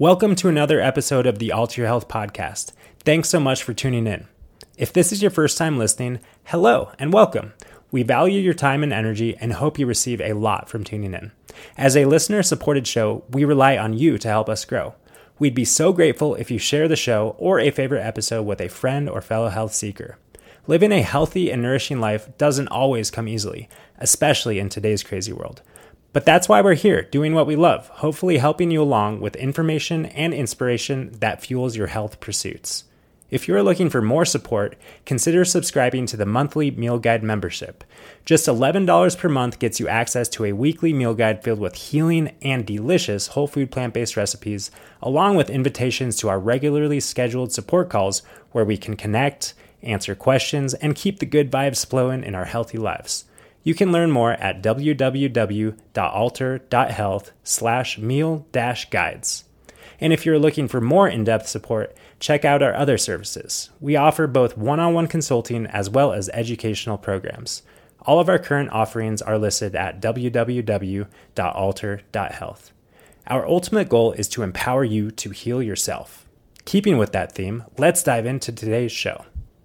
Welcome to another episode of the Alter Your Health podcast. Thanks so much for tuning in. If this is your first time listening, hello and welcome. We value your time and energy and hope you receive a lot from tuning in. As a listener-supported show, we rely on you to help us grow. We'd be so grateful if you share the show or a favorite episode with a friend or fellow health seeker. Living a healthy and nourishing life doesn't always come easily, especially in today's crazy world. But that's why we're here, doing what we love, hopefully helping you along with information and inspiration that fuels your health pursuits. If you're looking for more support, consider subscribing to the monthly Meal Guide membership. Just $11 per month gets you access to a weekly meal guide filled with healing and delicious whole food plant-based recipes, along with invitations to our regularly scheduled support calls where we can connect, answer questions, and keep the good vibes flowing in our healthy lives. You can learn more at www.alter.health/meal-guides. And if you're looking for more in-depth support, check out our other services. We offer both one-on-one consulting as well as educational programs. All of our current offerings are listed at www.alter.health. Our ultimate goal is to empower you to heal yourself. Keeping with that theme, let's dive into today's show.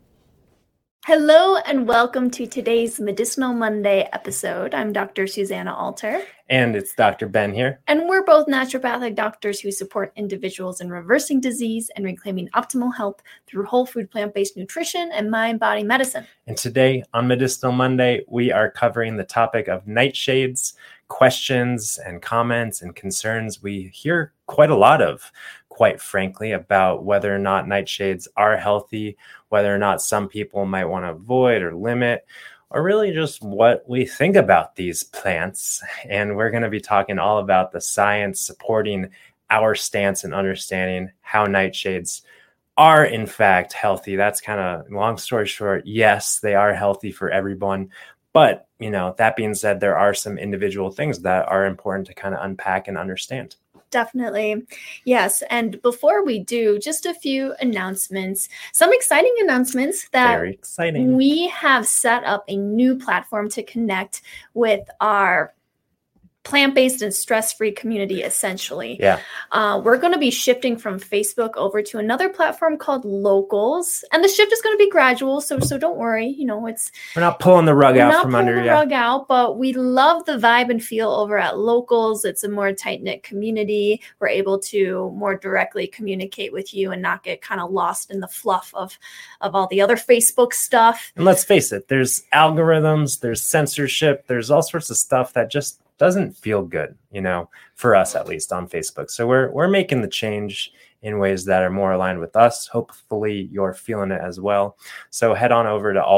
Hello and welcome to today's Medicinal Monday episode. I'm Dr. Susanna Alter. And it's Dr. Ben here. And we're both naturopathic doctors who support individuals in reversing disease and reclaiming optimal health through whole food plant-based nutrition and mind-body medicine. And today on Medicinal Monday, we are covering the topic of nightshades, questions and comments and concerns we hear quite a lot of, quite frankly, about whether or not nightshades are healthy, whether or not some people might want to avoid or limit, or really just what we think about these plants. And we're going to be talking all about the science supporting our stance and understanding how nightshades are in fact healthy. That's kind of long story short. Yes, they are healthy for everyone. But, that being said, there are some individual things that are important to kind of unpack and understand. Definitely. Yes. And before we do, just a few announcements, some exciting announcements that Very exciting. We have set up a new platform to connect with our plant-based and stress-free community, essentially. Yeah. We're going to be shifting from Facebook over to another platform called Locals. And the shift is going to be gradual. So don't worry. We're not pulling the rug out from under you. We're not pulling the rug out, but we love the vibe and feel over at Locals. It's a more tight-knit community. We're able to more directly communicate with you and not get kind of lost in the fluff of all the other Facebook stuff. And let's face it, there's algorithms, there's censorship, there's all sorts of stuff that just doesn't feel good, for us at least on Facebook. So we're making the change in ways that are more aligned with us. Hopefully you're feeling it as well. So head on over to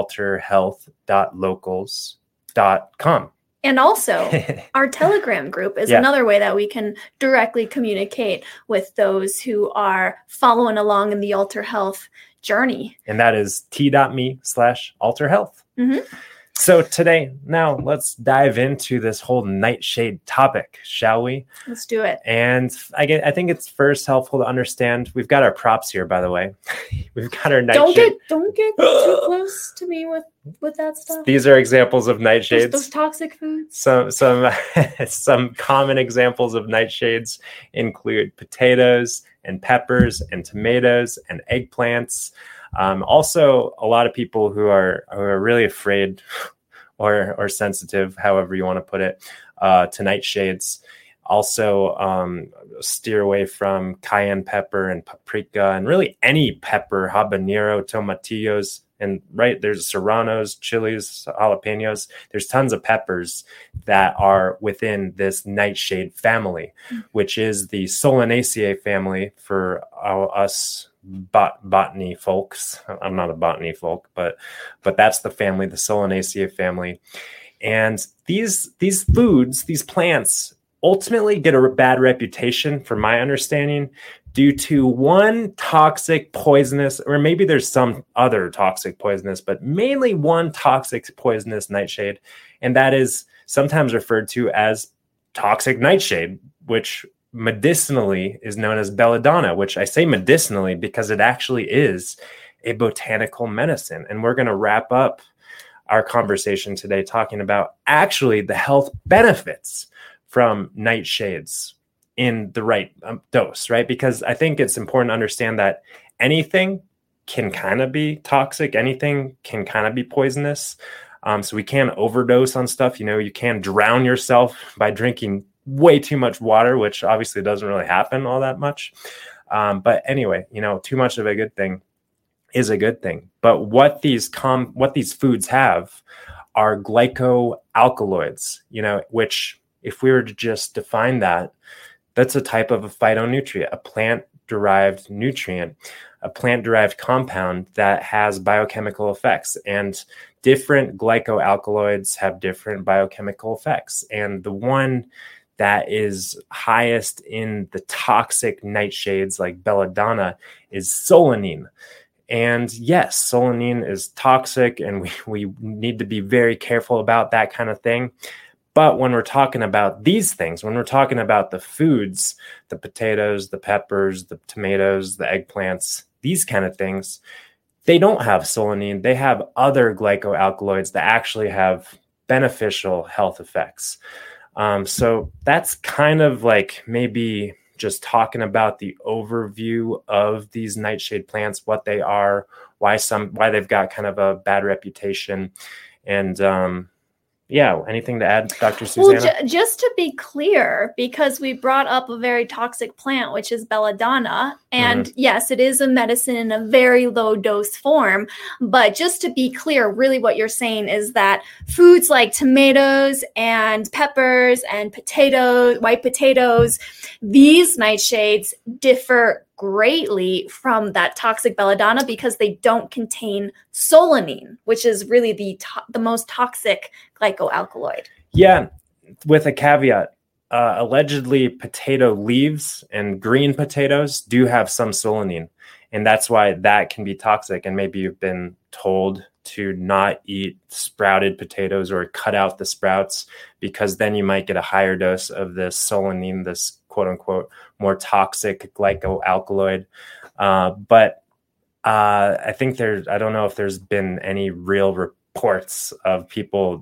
alterhealth.locals.com. And also, our Telegram group is another way that we can directly communicate with those who are following along in the Alter Health journey. And that is t.me/alterhealth. Mm-hmm. So today, now let's dive into this whole nightshade topic, shall we? Let's do it. And I think it's first helpful to understand. We've got our props here, by the way. We've got our nightshade. Don't get too close to me with that stuff. These are examples of nightshades. Those toxic foods. Some common examples of nightshades include potatoes and peppers and tomatoes and eggplants. Also, a lot of people who are really afraid or sensitive, however you want to put it, to nightshades. Also, steer away from cayenne pepper and paprika and really any pepper, habanero, tomatillos, and there's serranos, chilies, jalapenos. There's tons of peppers that are within this nightshade family, which is the Solanaceae family for us botany folks. I'm not a botany folk, but that's the family, the Solanaceae family. And these foods, these plants ultimately get a bad reputation, from my understanding, due to one toxic poisonous, or maybe there's some other toxic poisonous, but mainly one toxic poisonous nightshade. And that is sometimes referred to as toxic nightshade, which medicinally is known as belladonna, which I say medicinally because it actually is a botanical medicine. And we're going to wrap up our conversation today talking about actually the health benefits from nightshades in the right dose, right? Because I think it's important to understand that anything can kind of be toxic. Anything can kind of be poisonous. So we can overdose on stuff. You can drown yourself by drinking way too much water, which obviously doesn't really happen all that much. But anyway, too much of a good thing is a good thing. But what these foods have are glycoalkaloids, which if we were to just define that, that's a type of a phytonutrient, a plant-derived nutrient, a plant-derived compound that has biochemical effects. And different glycoalkaloids have different biochemical effects. And the one that is highest in the toxic nightshades like belladonna is solanine. And yes, solanine is toxic, and we need to be very careful about that kind of thing. But when we're talking about these things, when we're talking about the foods, the potatoes, the peppers, the tomatoes, the eggplants, these kind of things, they don't have solanine. They have other glycoalkaloids that actually have beneficial health effects. So that's kind of like maybe just talking about the overview of these nightshade plants, what they are, why they've got kind of a bad reputation. And anything to add, Dr. Susanna? Well, just to be clear, because we brought up a very toxic plant, which is belladonna, and yes, it is a medicine in a very low dose form. But just to be clear, really what you're saying is that foods like tomatoes and peppers and potatoes, white potatoes, these nightshades differ greatly from that toxic belladonna because they don't contain solanine, which is really the most toxic glycoalkaloid. Yeah, with a caveat. Allegedly, potato leaves and green potatoes do have some solanine, and that's why that can be toxic. And maybe you've been told to not eat sprouted potatoes or cut out the sprouts, because then you might get a higher dose of this solanine, this quote unquote more toxic glycoalkaloid. But I think I don't know if there's been any real reports of people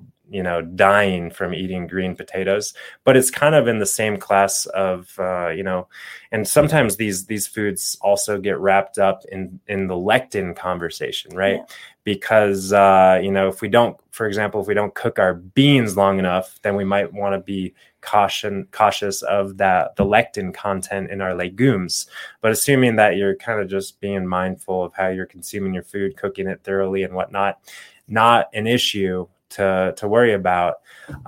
dying from eating green potatoes, but it's kind of in the same class of, and sometimes these foods also get wrapped up in the lectin conversation, right? Yeah. Because, if we don't cook our beans long enough, then we might want to be cautious of the lectin content in our legumes. But assuming that you're kind of just being mindful of how you're consuming your food, cooking it thoroughly and whatnot, not an issue to worry about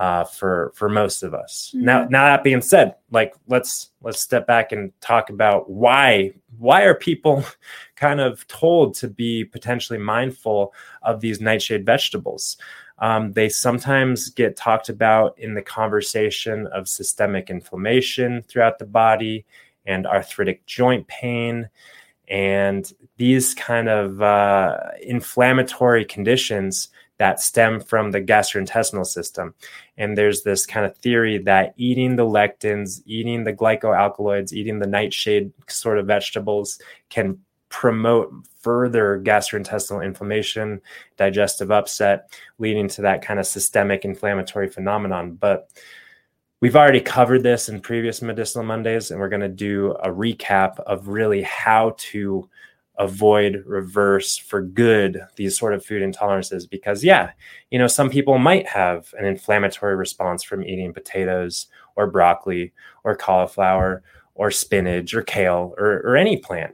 for most of us. Mm-hmm. Now that being said, like let's step back and talk about why are people kind of told to be potentially mindful of these nightshade vegetables. They sometimes get talked about in the conversation of systemic inflammation throughout the body and arthritic joint pain. And these kind of inflammatory conditions that stem from the gastrointestinal system. And there's this kind of theory that eating the lectins, eating the glycoalkaloids, eating the nightshade sort of vegetables can promote further gastrointestinal inflammation, digestive upset, leading to that kind of systemic inflammatory phenomenon. But we've already covered this in previous Medicinal Mondays, and we're going to do a recap of really how to avoid, reverse for good these sort of food intolerances. Because some people might have an inflammatory response from eating potatoes or broccoli or cauliflower or spinach or kale or any plant.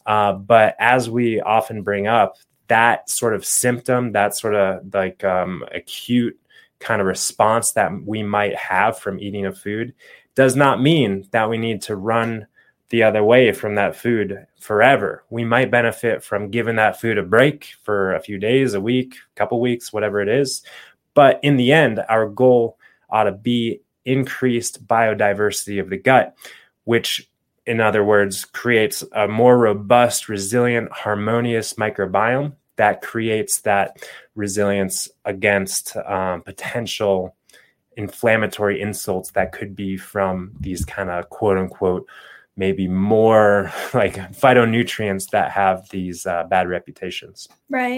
But as we often bring up, that sort of symptom, that sort of like acute kind of response that we might have from eating a food does not mean that we need to run the other way from that food forever. We might benefit from giving that food a break for a few days, a week, a couple weeks, whatever it is. But in the end, our goal ought to be increased biodiversity of the gut, which, in other words, creates a more robust, resilient, harmonious microbiome that creates that resilience against potential inflammatory insults that could be from these kind of quote unquote maybe more like phytonutrients that have these bad reputations. Right.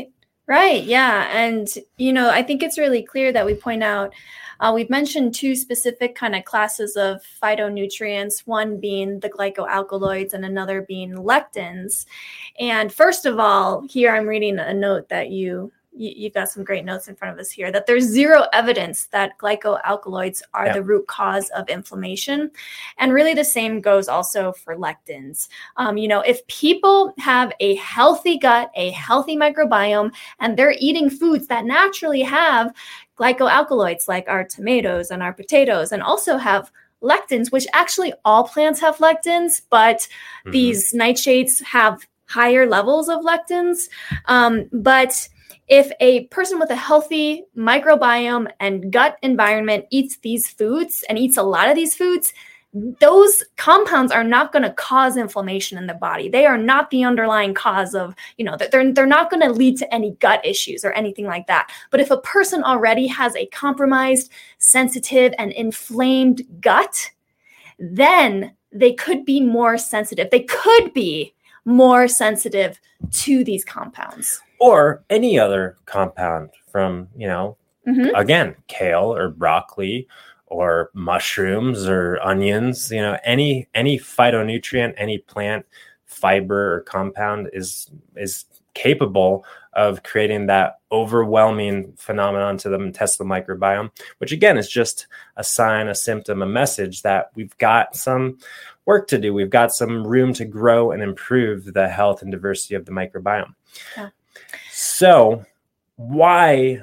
Right. Yeah. And, I think it's really clear that we point out, we've mentioned two specific kind of classes of phytonutrients, one being the glycoalkaloids and another being lectins. And first of all, here I'm reading a note that you've got some great notes in front of us here, that there's zero evidence that glycoalkaloids are the root cause of inflammation. And really the same goes also for lectins. If people have a healthy gut, a healthy microbiome, and they're eating foods that naturally have glycoalkaloids, like our tomatoes and our potatoes, and also have lectins, which actually all plants have lectins, but these nightshades have higher levels of lectins. But if a person with a healthy microbiome and gut environment eats these foods and eats a lot of these foods, those compounds are not going to cause inflammation in the body. They are not the underlying cause of, they're not going to lead to any gut issues or anything like that. But if a person already has a compromised, sensitive, and inflamed gut, then they could be more sensitive. They could be more sensitive to these compounds. Or any other compound from, again, kale or broccoli or mushrooms or onions, any phytonutrient, any plant fiber or compound is capable of creating that overwhelming phenomenon to the intestinal microbiome, which again is just a sign, a symptom, a message that we've got some work to do. We've got some room to grow and improve the health and diversity of the microbiome. Yeah. So why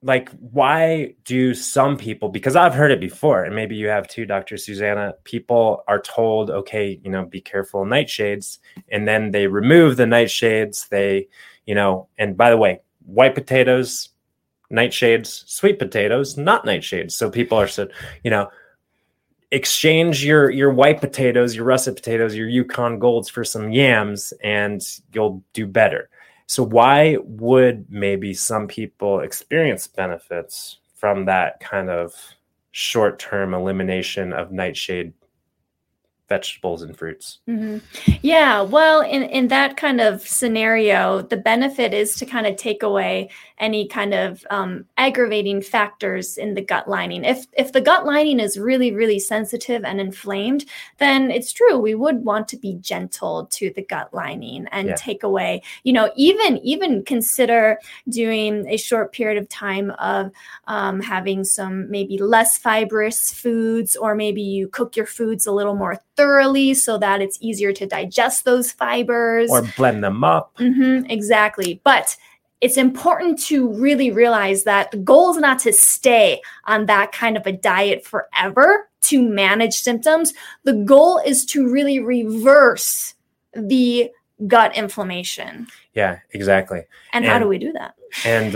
do some people, because I've heard it before, and maybe you have too, Dr. Susanna, people are told, okay, be careful of nightshades, and then they remove the nightshades. And by the way, white potatoes, nightshades, sweet potatoes, not nightshades. So people are said, exchange your white potatoes, your russet potatoes, your Yukon Golds for some yams, and you'll do better. So why would maybe some people experience benefits from that kind of short-term elimination of nightshade vegetables and fruits? Yeah, well, in that kind of scenario, the benefit is to kind of take away any kind of aggravating factors in the gut lining. If the gut lining is really, really sensitive and inflamed, then it's true, we would want to be gentle to the gut lining and take away, even consider doing a short period of time of having some maybe less fibrous foods, or maybe you cook your foods a little more thoroughly so that it's easier to digest those fibers. Or blend them up. Exactly. But it's important to really realize that the goal is not to stay on that kind of a diet forever to manage symptoms. The goal is to really reverse the gut inflammation. Yeah, exactly. And how do we do that? And,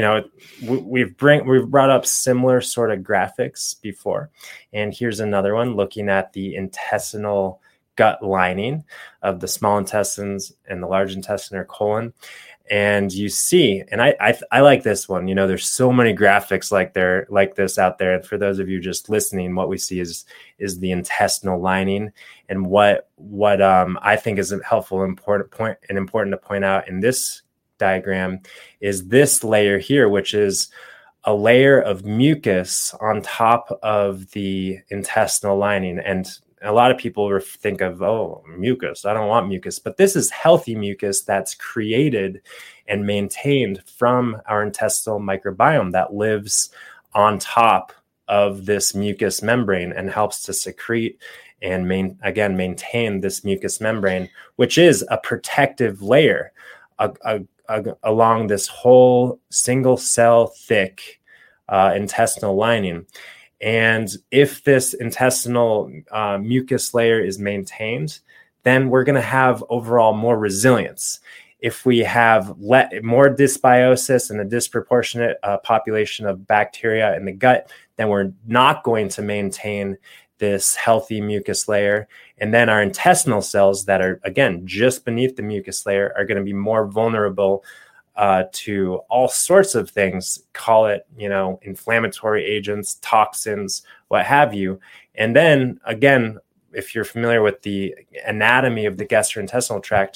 we've brought up similar sort of graphics before. And here's another one looking at the intestinal gut lining of the small intestines and the large intestine or colon. And you see, and I like this one, there's so many graphics like this out there. And for those of you just listening, what we see is the intestinal lining. And what I think is a helpful, important to point out in this diagram is this layer here, which is a layer of mucus on top of the intestinal lining. And a lot of people think of, mucus, I don't want mucus, but this is healthy mucus that's created and maintained from our intestinal microbiome that lives on top of this mucus membrane and helps to secrete and maintain this mucus membrane, which is a protective layer along this whole single cell thick intestinal lining. And if this intestinal mucus layer is maintained, then we're going to have overall more resilience. If we have more dysbiosis and a disproportionate population of bacteria in the gut, then we're not going to maintain this healthy mucus layer. And then our intestinal cells that are, again, just beneath the mucus layer are going to be more vulnerable to all sorts of things, call it, inflammatory agents, toxins, what have you. And then again, if you're familiar with the anatomy of the gastrointestinal tract,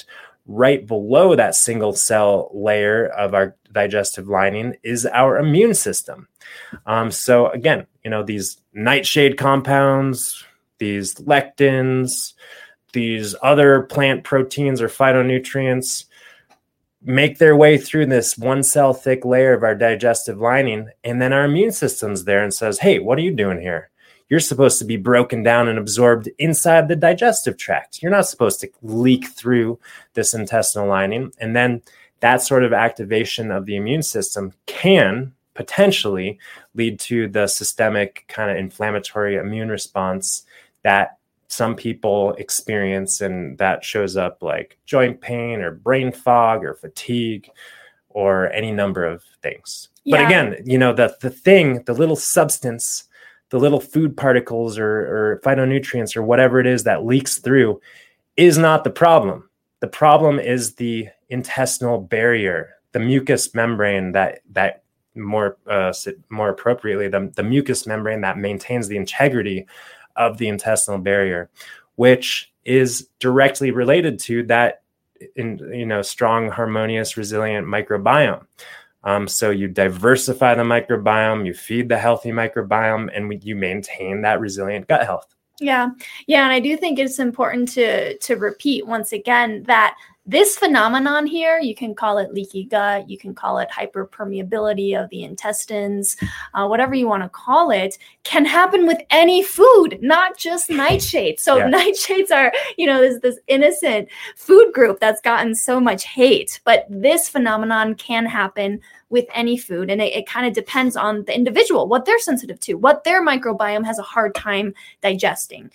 right below that single cell layer of our digestive lining is our immune system. So again, these nightshade compounds, these lectins, these other plant proteins or phytonutrients make their way through this one cell thick layer of our digestive lining. And then our immune system's there and says, hey, what are you doing here? You're supposed to be broken down and absorbed inside the digestive tract. You're not supposed to leak through this intestinal lining. And then that sort of activation of the immune system can potentially lead to the systemic kind of inflammatory immune response that some people experience, and that shows up like joint pain or brain fog or fatigue or any number of things. Yeah. But again, the little substance, the little food particles or phytonutrients or whatever it is that leaks through is not the problem. The problem is the intestinal barrier, the mucous membrane that more appropriately, the mucous membrane that maintains the integrity of the intestinal barrier, which is directly related to that strong, harmonious, resilient microbiome. So you diversify the microbiome, you feed the healthy microbiome, and you maintain that resilient gut health. Yeah. And I do think it's important to repeat once again that this phenomenon here, you can call it leaky gut, you can call it hyperpermeability of the intestines, whatever you want to call it, can happen with any food, not just nightshades. So nightshades are, this innocent food group that's gotten so much hate, but this phenomenon can happen with any food. And it kind of depends on the individual, what they're sensitive to, what their microbiome has a hard time digesting.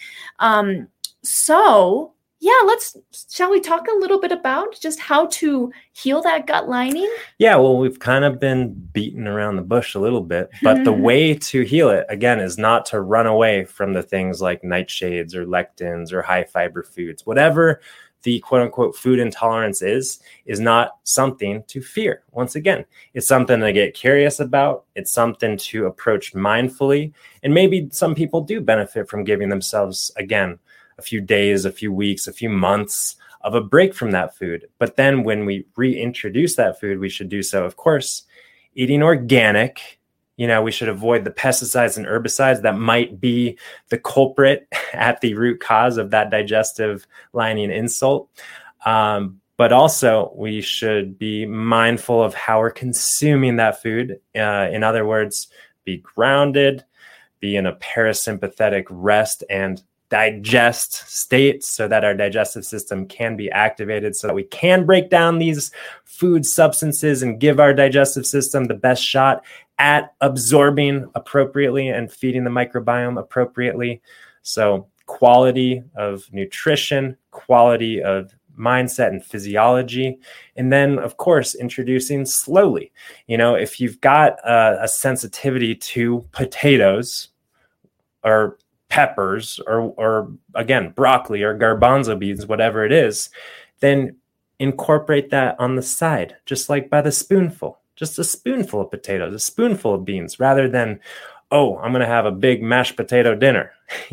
Shall we talk a little bit about just how to heal that gut lining? Yeah, well, we've kind of been beating around the bush a little bit, but the way to heal it, again, is not to run away from the things like nightshades or lectins or high fiber foods. Whatever the quote unquote food intolerance is not something to fear. Once again, it's something to get curious about. It's something to approach mindfully. And maybe some people do benefit from giving themselves, again, a few days, a few weeks, a few months of a break from that food. But then when we reintroduce that food, we should do so, of course, eating organic. We should avoid the pesticides and herbicides that might be the culprit at the root cause of that digestive lining insult. But also, we should be mindful of how we're consuming that food. In other words, be grounded, be in a parasympathetic rest and digest state so that our digestive system can be activated so that we can break down these food substances and give our digestive system the best shot at absorbing appropriately and feeding the microbiome appropriately. So quality of nutrition, quality of mindset and physiology, and then of course introducing slowly. If you've got a sensitivity to potatoes or peppers or again, broccoli or garbanzo beans, whatever it is, then incorporate that on the side, just like by the spoonful, just a spoonful of potatoes, a spoonful of beans, rather than, I'm going to have a big mashed potato dinner,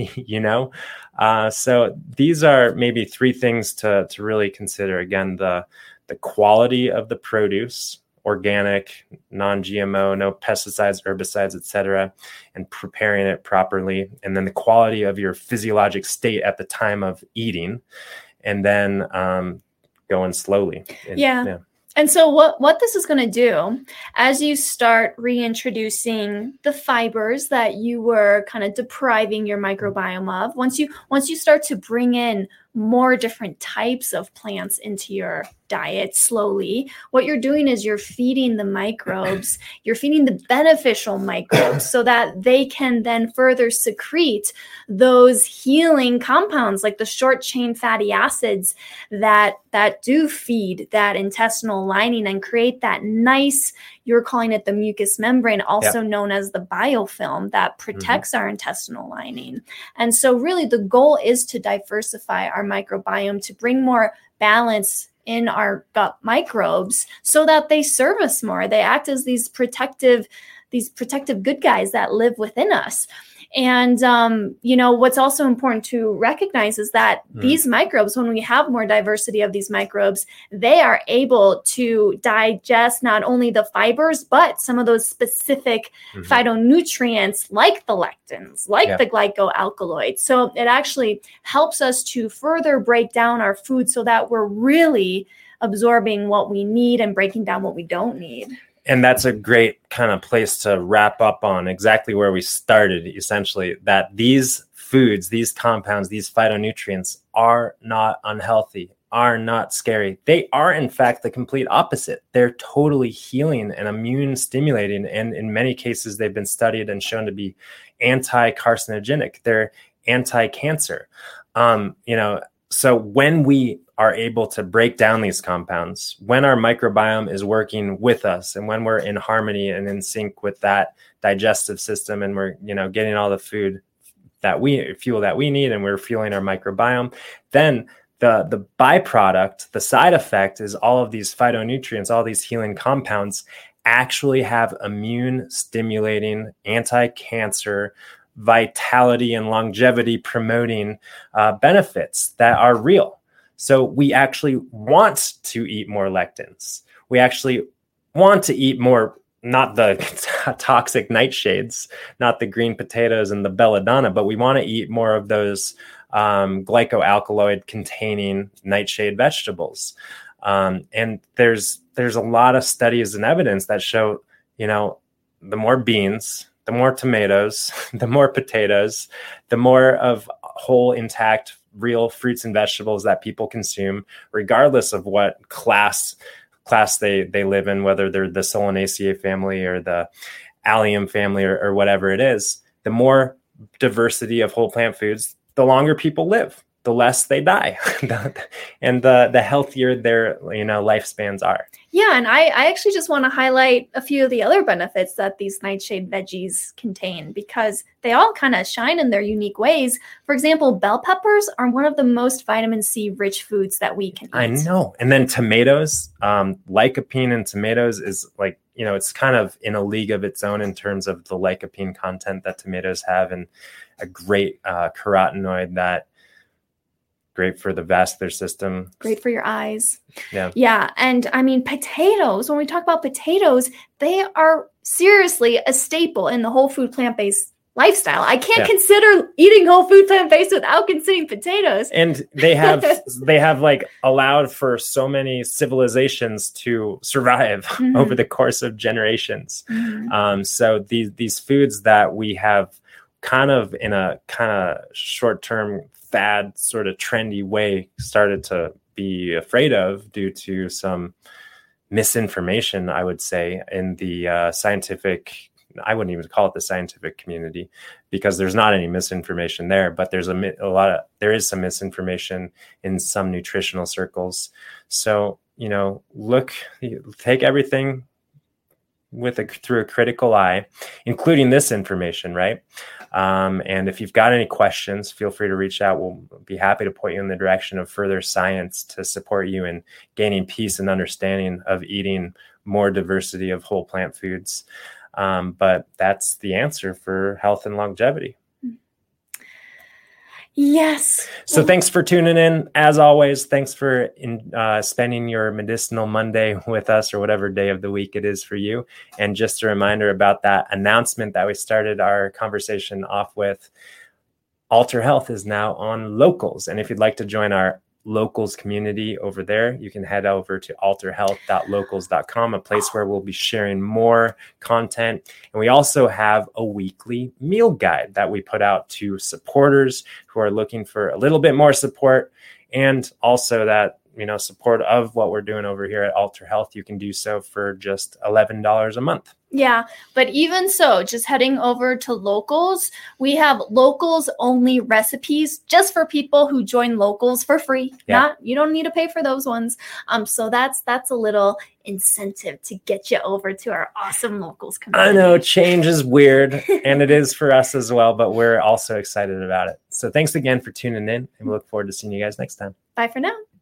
So these are maybe three things to really consider. Again, the quality of the produce, organic, non-GMO, no pesticides, herbicides, etc., and preparing it properly. And then the quality of your physiologic state at the time of eating, and then going slowly. Yeah. And so what this is going to do, as you start reintroducing the fibers that you were kind of depriving your microbiome of, once you start to bring in more different types of plants into your diet slowly, what you're doing is you're feeding the microbes, you're feeding the beneficial microbes so that they can then further secrete those healing compounds like the short chain fatty acids that do feed that intestinal lining and create that nice, you're calling it the mucous membrane, also known as the biofilm, that protects our intestinal lining. And so really the goal is to diversify our microbiome, to bring more balance in our gut microbes so that they serve us more. They act as these protective good guys that live within us. And, what's also important to recognize is that these microbes, when we have more diversity of these microbes, they are able to digest not only the fibers, but some of those specific phytonutrients like the lectins, like the glycoalkaloids. So it actually helps us to further break down our food so that we're really absorbing what we need and breaking down what we don't need. And that's a great kind of place to wrap up on exactly where we started, essentially, that these foods, these compounds, these phytonutrients are not unhealthy, are not scary. They are, in fact, the complete opposite. They're totally healing and immune stimulating. And in many cases, they've been studied and shown to be anti-carcinogenic. They're anti-cancer. So when we are able to break down these compounds, when our microbiome is working with us, and when we're in harmony and in sync with that digestive system, and we're, getting all the fuel that we need, and we're fueling our microbiome, then the byproduct, the side effect, is all of these phytonutrients, all these healing compounds actually have immune stimulating, anti-cancer, vitality and longevity promoting benefits that are real. So we actually want to eat more lectins. We actually want to eat more, not the toxic nightshades, not the green potatoes and the belladonna, but we want to eat more of those glycoalkaloid containing nightshade vegetables. And there's a lot of studies and evidence that show, the more beans, the more tomatoes, the more potatoes, the more of whole, intact, real fruits and vegetables that people consume, regardless of what class they live in, whether they're the Solanaceae family or the Allium family or whatever it is. The more diversity of whole plant foods, the longer people live, the less they die, and the healthier their lifespans are. Yeah, and I actually just want to highlight a few of the other benefits that these nightshade veggies contain, because they all kind of shine in their unique ways. For example, bell peppers are one of the most vitamin C rich foods that we can eat. I know. And then tomatoes, lycopene in tomatoes is like, it's kind of in a league of its own in terms of the lycopene content that tomatoes have, and a great carotenoid that great for the vascular system. Great for your eyes. Yeah. Yeah. And I mean, potatoes, when we talk about potatoes, they are seriously a staple in the whole food plant-based lifestyle. I can't consider eating whole food plant-based without considering potatoes. And they have like allowed for so many civilizations to survive over the course of generations. So these foods that we have kind of in a kind of short-term fad, sort of trendy way, started to be afraid of due to some misinformation, I would say, in the scientific, I wouldn't even call it the scientific community, because there's not any misinformation there, but there is some misinformation in some nutritional circles. So, take everything through a critical eye, including this information, right? And if you've got any questions, feel free to reach out. We'll be happy to point you in the direction of further science to support you in gaining peace and understanding of eating more diversity of whole plant foods. But that's the answer for health and longevity. Yes. So thanks for tuning in. As always, thanks for spending your medicinal Monday with us, or whatever day of the week it is for you. And just a reminder about that announcement that we started our conversation off with. Alter Health is now on Locals. And if you'd like to join our Locals community over there, you can head over to alterhealth.locals.com, a place where we'll be sharing more content. And we also have a weekly meal guide that we put out to supporters who are looking for a little bit more support, and also that support of what we're doing over here at Alter Health. You can do so for just $11 a month. Yeah, but even so, just heading over to Locals, we have Locals only recipes just for people who join Locals for free. Yeah. You don't need to pay for those ones. So that's a little incentive to get you over to our awesome Locals community. I know change is weird, and it is for us as well, but we're also excited about it. So thanks again for tuning in, and we look forward to seeing you guys next time. Bye for now.